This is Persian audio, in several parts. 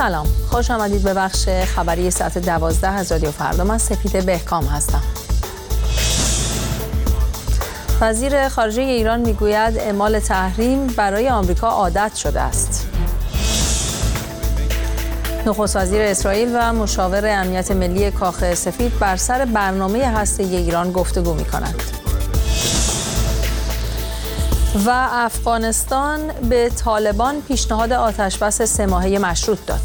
سلام، خوش آمدید به بخش خبری ساعت 12 از رادیو فردا. من سپیده بهکام هستم. وزیر خارجه ایران میگوید اعمال تحریم برای آمریکا عادت شده است. نخست وزیر اسرائیل و مشاور امنیت ملی کاخ سفید بر سر برنامه هسته‌ای ایران گفتگو می‌کنند. و افغانستان به طالبان پیشنهاد آتش‌بس 3 ماهه مشروط داد.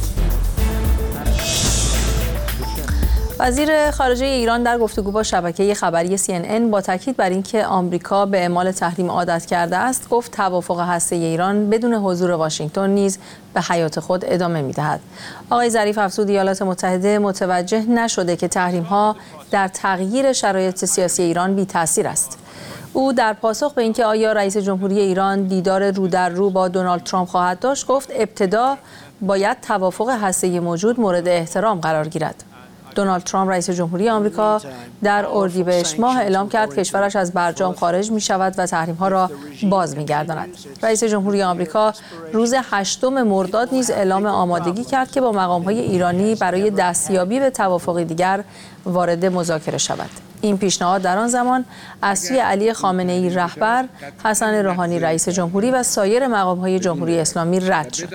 وزیر خارجه ایران در گفتگو با شبکه خبری CNN با تاکید بر اینکه آمریکا به اعمال تحریم عادت کرده است، گفت توافق هسته‌ای ایران بدون حضور واشنگتن نیز به حیات خود ادامه می‌دهد. آقای ظریف افزود ایالات متحده متوجه نشده که تحریم‌ها در تغییر شرایط سیاسی ایران بی‌تأثیر است. او در پاسخ به اینکه آیا رئیس جمهوری ایران دیدار رو در رو با دونالد ترامپ خواهد داشت، گفت ابتدا باید توافق هسته‌ای موجود مورد احترام قرار گیرد. دونالد ترامپ رئیس جمهوری آمریکا در اردیبهشت ماه اعلام کرد کشورش از برجام خارج می شود و تحریم‌ها را باز می‌گرداند. رئیس جمهوری آمریکا روز 8 مرداد نیز اعلام آمادگی کرد که با مقام‌های ایرانی برای دستیابی به توافقی دیگر وارد مذاکره شود. این پیشنهاد در آن زمان از سوی علی خامنه‌ای رهبر، حسن روحانی رئیس جمهوری و سایر مقام‌های جمهوری اسلامی رد شد.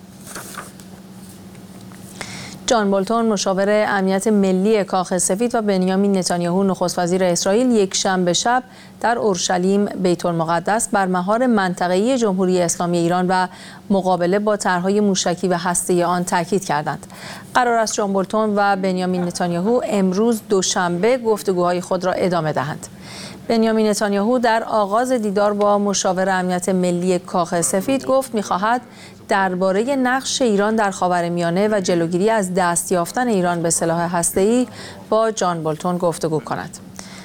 جان بولتون مشاور امنیت ملی کاخ سفید و بنیامین نتانیاهو نخست وزیر اسرائیل یک شنبه شب در اورشلیم بیت المقدس بر مهار منطقه‌ای جمهوری اسلامی ایران و مقابله با طرح‌های موشکی و هسته‌ای آن تاکید کردند. قرار است جان بولتون و بنیامین نتانیاهو امروز دوشنبه گفتگوهای خود را ادامه دهند. بنیامین نتانیاهو در آغاز دیدار با مشاور امنیت ملی کاخ سفید گفت می‌خواهد درباره نقش ایران در خاورمیانه و جلوگیری از دست یافتن ایران به سلاح هسته‌ای با جان بولتون گفتگو کند.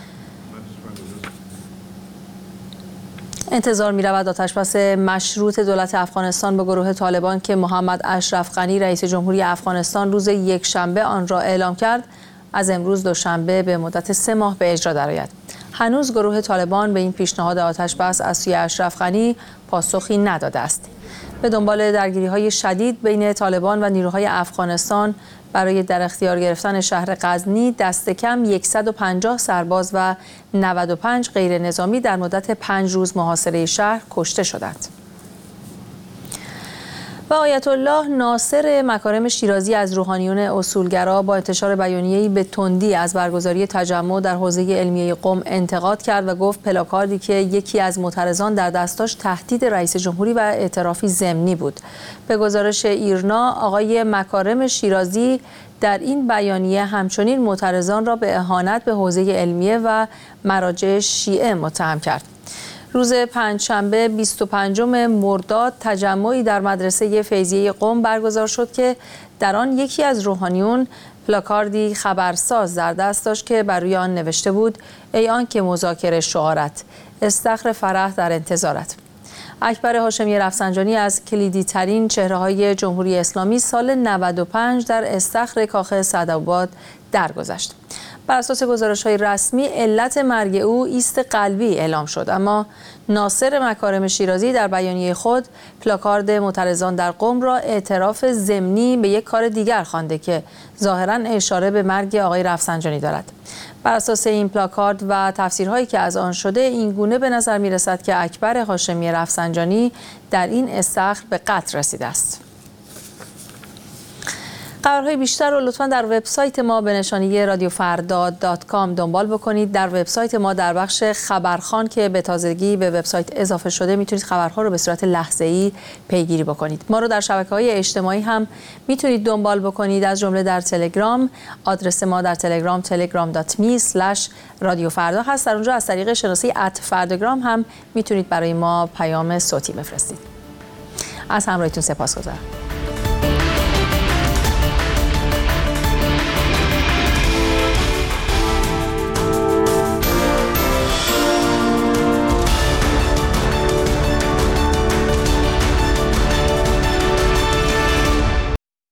انتظار می‌رود آتش‌بس مشروط دولت افغانستان با گروه طالبان که محمد اشرف غنی رئیس جمهوری افغانستان روز یکشنبه آن را اعلام کرد، از امروز دوشنبه به مدت 3 ماه به اجرا درآید. هنوز گروه طالبان به این پیشنهاد آتش‌بس از سوی اشرف غنی پاسخی نداده است. به دنبال درگیری‌های شدید بین طالبان و نیروهای افغانستان برای در اختیار گرفتن شهر غزنی دست کم 150 سرباز و 95 غیر نظامی در مدت 5 روز محاصره شهر کشته شدند. و آیت الله ناصر مکارم شیرازی از روحانیون اصولگرا با انتشار بیانیه‌ای به تندی از برگزاری تجمع در حوزه علمیه قم انتقاد کرد و گفت پلاکاردی که یکی از معترضان در دست داشت تهدید رئیس جمهوری و اعترافی ضمنی بود. به گزارش ایرنا، آقای مکارم شیرازی در این بیانیه همچنین معترضان را به اهانت به حوزه علمیه و مراجع شیعه متهم کرد. روز پنجشنبه 25 مرداد تجمعی در مدرسه فیضیه قم برگزار شد که در آن یکی از روحانیون پلاکاردی خبرساز در دست داشت که بر روی آن نوشته بود ای آن که مذاکره شعارت، استخر فرح در انتظارت. اکبر هاشمی رفسنجانی از کلیدی ترین چهره‌های جمهوری اسلامی سال 95 در استخر کاخ سعدآباد درگذشت. بر اساس گزارش‌های رسمی علت مرگ او ایست قلبی اعلام شد، اما ناصر مکارم شیرازی در بیانیه خود پلاکارد معترضان در قم را اعتراف ضمنی به یک کار دیگر خوانده که ظاهراً اشاره به مرگ آقای رفسنجانی دارد. بر اساس این پلاکارد و تفسیرهایی که از آن شده این گونه به نظر می‌رسد که اکبر هاشمی رفسنجانی در این استخر به قتل رسیده است. خبرهای بیشتر رو لطفاً در وبسایت ما به نشانی radiofarda.com دنبال بکنید. در وبسایت ما در بخش خبرخوان که به تازگی به وبسایت اضافه شده میتونید خبرها رو به صورت لحظه‌ای پیگیری بکنید. ما رو در شبکه‌های اجتماعی هم میتونید دنبال بکنید، از جمله در تلگرام. آدرس ما در تلگرام telegram.me/radiofarda هست. در اونجا از طریق شناسه @فرداگرام هم میتونید برای ما پیام صوتی بفرستید. از همراهیتون سپاسگزارم.